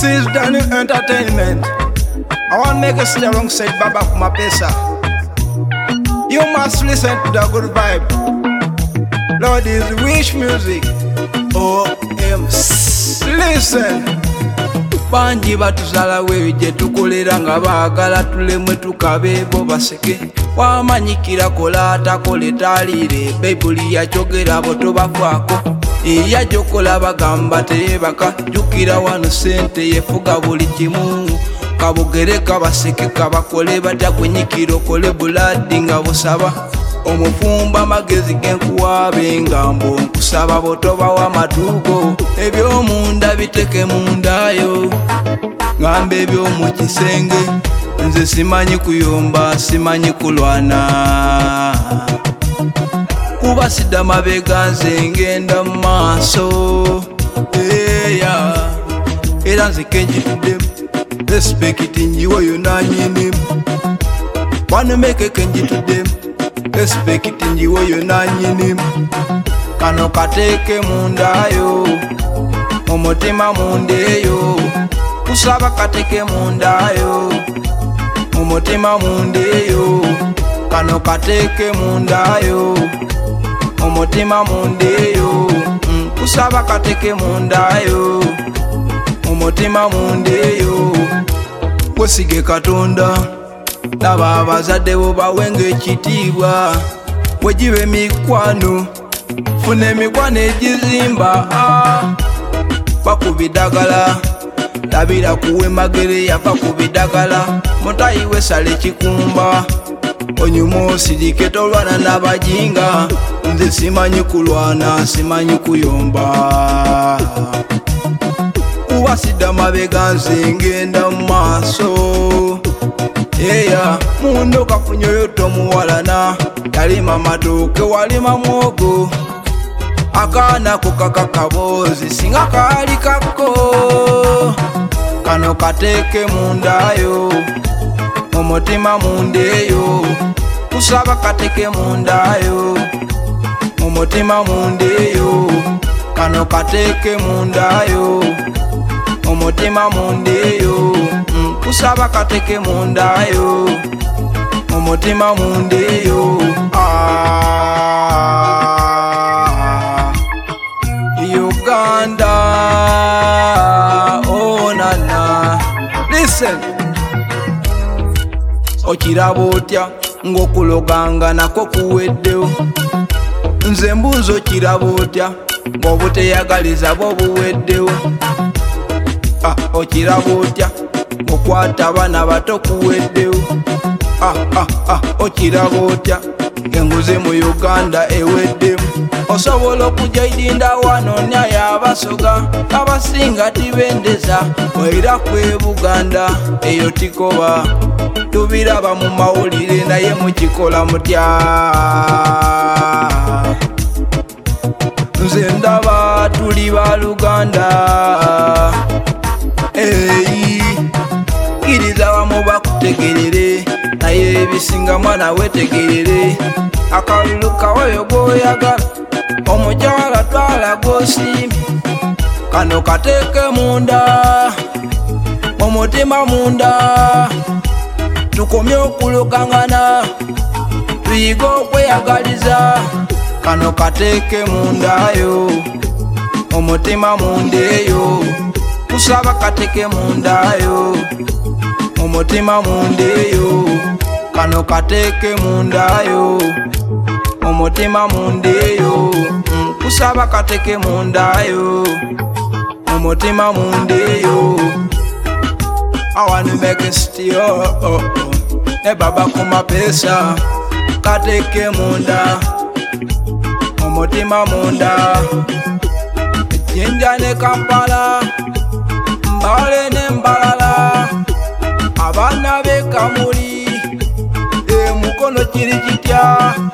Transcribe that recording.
is Daniel Entertainment. I want to make a stay alongside Baba Kumapesa. You must listen to the good vibe. Lord is Wish Music. OMS. Listen. Banji batuzala weje tukolera nga baagala tulemwe tukabe bo baseke wamanyikira kola takole talire Bible yachogera boto bafako yajokola bagamba tebaka jukira wano sente yefuga buli kimu kabugereka baseke kabakole batakwenyikiro kole buladi nga busaba omufumba magezi genkuwabe ngambo nkusaba botoba wa matugo ebyo munda biteke mundayo ngambe ebyo mu kisenge nze simanyi kuyomba simanyi kulwana kuba sida mabega nze ngenda maaso era nze kenjituddemu respect njiwe yonanyinimu wanemeke kenjituddemu respect njiwe yonanyinimu kano kateke mundayo omutima mundeyo kusaba kateke mundayo omutima mundeyo kano kateke mundayo omutima mundeyo kusaba kateke mundayo omutima mundeyo wesige katonda laba abazadde bo bawenga ekitiibwa wegiba emikwano funa emikwano egizimba bakubidagala labira kuwe magere yava kubidagala mutayiwe sale kikumba onyuma osirike tolwana n'abajinga nze simanyi kulwana simanyi kuyomba kuba sida mabega nze ngenda mu maaso mundo kafunyoyo tomuwalana yalima matooke walima mwogo akaana ko kakakabozi singa kaali kakko kano kateke mundayo omutima mundeyo kusaba kateke mundayo omutima mundeyo kano kateke mundayo omutima mundeyo kusaba kateke mundayo omutima mundeyo Uganda nana listen okiraba otya ng'okuloganga nako kuweddewo nze mbuuza okiraba otya ng'obuteyagaliza bwo buweddewo okiraba otya okwata abaana bato kuweddewo okiraba otya enguze mu Uganda eweddemu osobola okujja idinda wano naye abasoga abasinga tibendeza waira kwe Buganda eyo tikoba tubiraba mu mawulire naye mukikola mutya nze ndaba tuli ba Luganda kiriza wamu bakutegerere naye ebisinga mwana wetegerere akalulu kawoyo gwoyagala omujawala twala gwosimye kano kateke munda omutima munda tukomye okulukangana tuyiga okweyagaliza kano kateke mundayo omutima mundeyo kusaba kateke mundayo omutima mundeyo kano kateke mundayo omutima mundeyo kusaba kateke mundayo omutima mundeyo I wanna make it still ne Baba Kumapesa kateke munda omutima munda Jinja ne Kampala Mbale ne Mbalala abana be Kamuli mukono kiri kitya